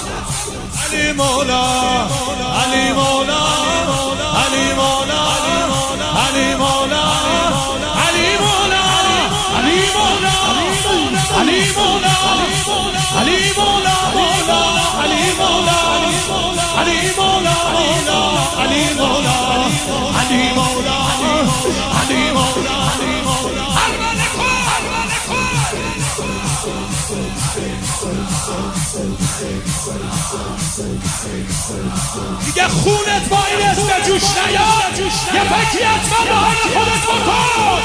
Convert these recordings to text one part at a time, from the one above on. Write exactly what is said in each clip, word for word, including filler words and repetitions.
علی مولا علی مولا علی مولا علی مولا علی مولا علی مولا علی مولا علی مولا علی مولا علی مولا علی مولا علی مولا علی مولا دیگه خونت با این اسم جوش نیاد یه فکری حتما دهان خودت بکن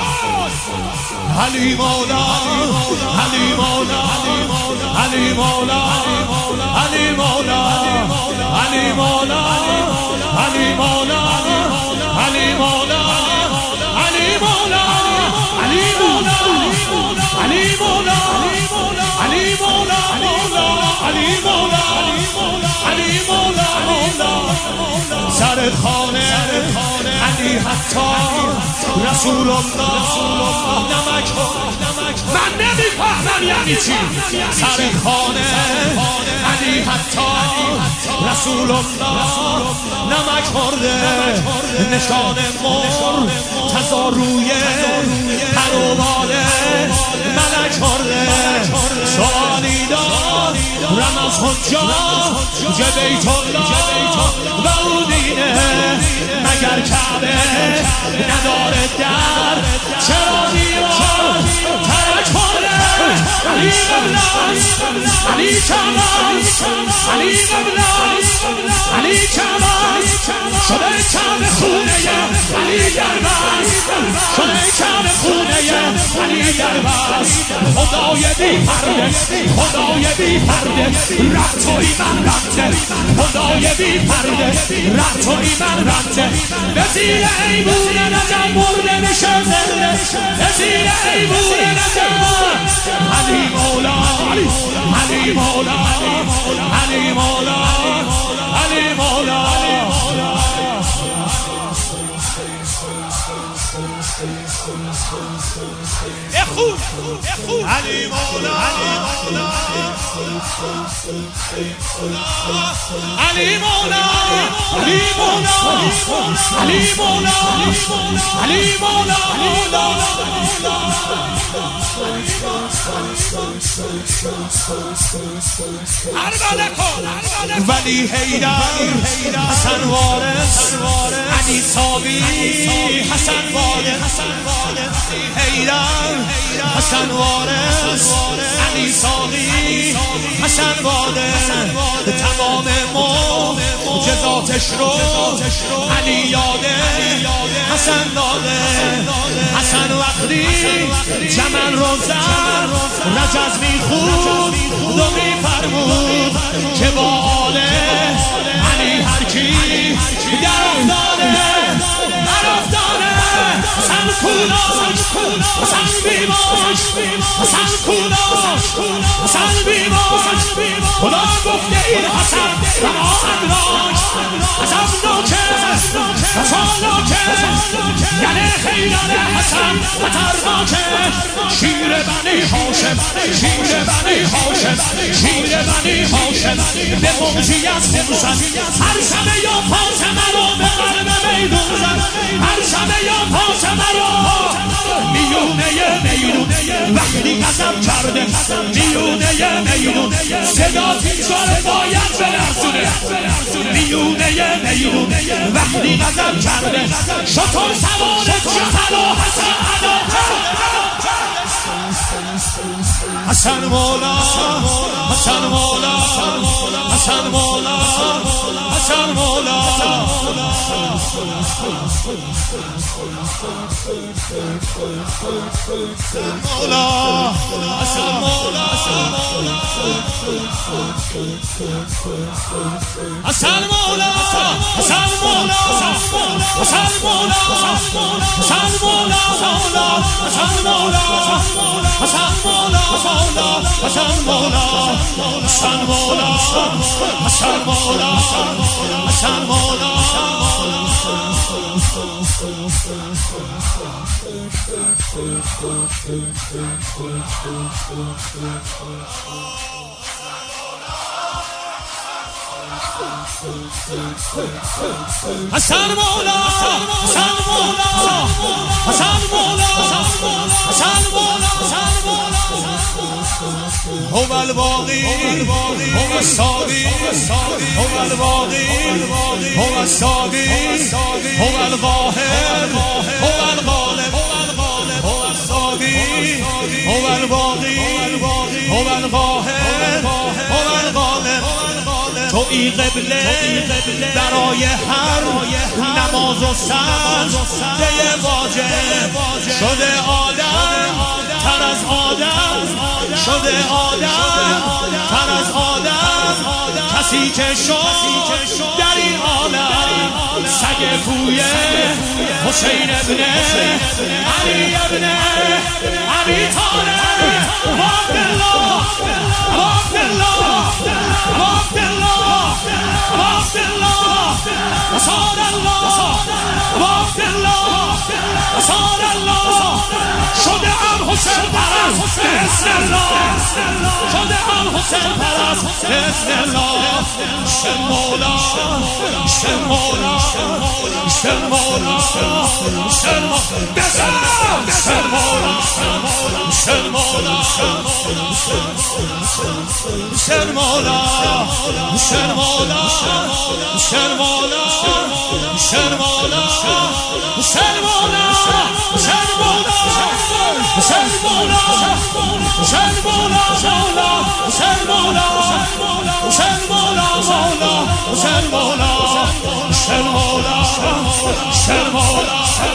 علی مولا علی مولا علی مولا علی مولا علی مولا علی مولا علی مولا علی مولا علی مولا علی مولا علی مولا علی مولا علی مولا سر خانه علی حتی رسول الله نمک من نمیفهمم یعنی چی سر خانه علی حتی رسول الله نمک خورده نشان مر تزاروی پروباله ملک خورده سوالی دار رمز حجاج بیت الله و او دینه مگر کعبه نداره در چرا دیوار ترک خورده علی قبلاست علی کعباست علی قبلاست علی کعباست شده کعبه خونه علی دربست شده کعبه خونه علی دربست خدای بی پرده خدای بی پرده رد توی من رده خدای بی پرده رد توی من رده به زیر ایمون نجم مرده میشه زنده به زیر ایمون نجم علی مولا علی مولا علی مولا علی مولا اخون اخون علی مولا علی مولا علی مولا علی مولا علی مولا ولی حیدر حسن وارث علی ساوی حسن وارث حیدر حسن وارث علی ساوی حسن وارث تمام معجزاتش رو علی یاده حسن داده حسن وقتی جمل رو زد رجز میخود و میفرمود که با آله علی هرکی در افتاده در افتاده حسن کولاش حسن بیماش حسن کولاش حسن بیماش خدا گفته این حسن و آمدراش حسن نوکه حسن نوکه یعنی خیلان حسن و ترناکه شیر بنی هاشم شیر بنی هاشم شیر بنی هاشم به موجی از موزن هر شبه یا فاطمه رو به قلب میدون زن هر شبه یا فاطمه رو میونه میدون وقتی قسم کرده میونه میدون صدا تیجاره باید برسونه میونه میدون وقتی قسم کرده شطور سوارت شطر و حسن حسن مولا حسن مولا حسن مولا حسن مولا مولا حسن مولا حسن مولا حسن مولا حسن مولا حسن مولا حسن مولا حسن مولا حسن مولا حسن مولا حسن مولا حسن مولا حسن مولا حسن مولا حسن مولا حسن مولا هو الباقي هو الصادق هو الباقي هو الصادق هو الظاهر هو الغالب هو الصادق هو الباقي هو الظاهر هو الغالب تویی قبله برای هر نماز و سجده واجب شده آدم تر از آدم شده آدم تر از آدم کسی که شد در این عالم سگ کوی حسین ابن علی ابن ابی طالب عبدالله عبدالله عبدالله عبدالله رسول الله عبدالله رسول الله شده ام حسین پرست بسم الله شده ام حسین پرست بسم الله شن مولا شن مولا شن مولا شن مولا بسم شن مولا شن مولا شن مولا شن مولا شن مولا شن مولا شن مولا شن مولا شن مولا شن مولا شن مولا شن مولا شن مولا شن مولا شن مولا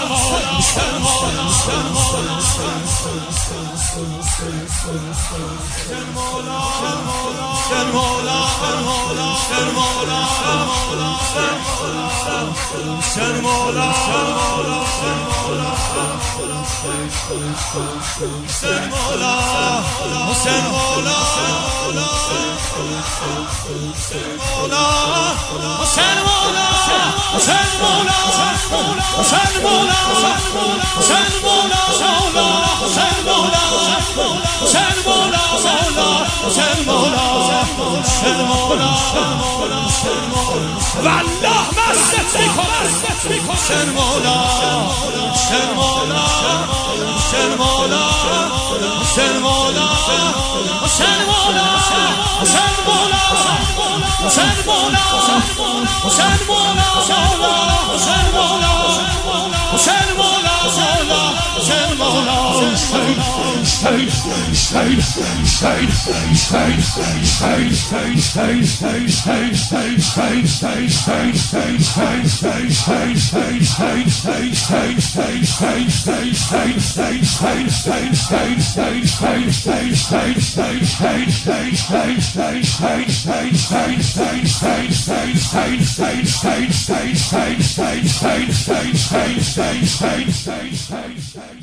والله مست میکنم شن مولا شن مولا شن مولا شن مولا شن مولا شن مولا شن مولا شن مولا شن مولا شن مولا شن مولا شن Stay, stay, stay, stay, stay, stay, stay, stay, stay.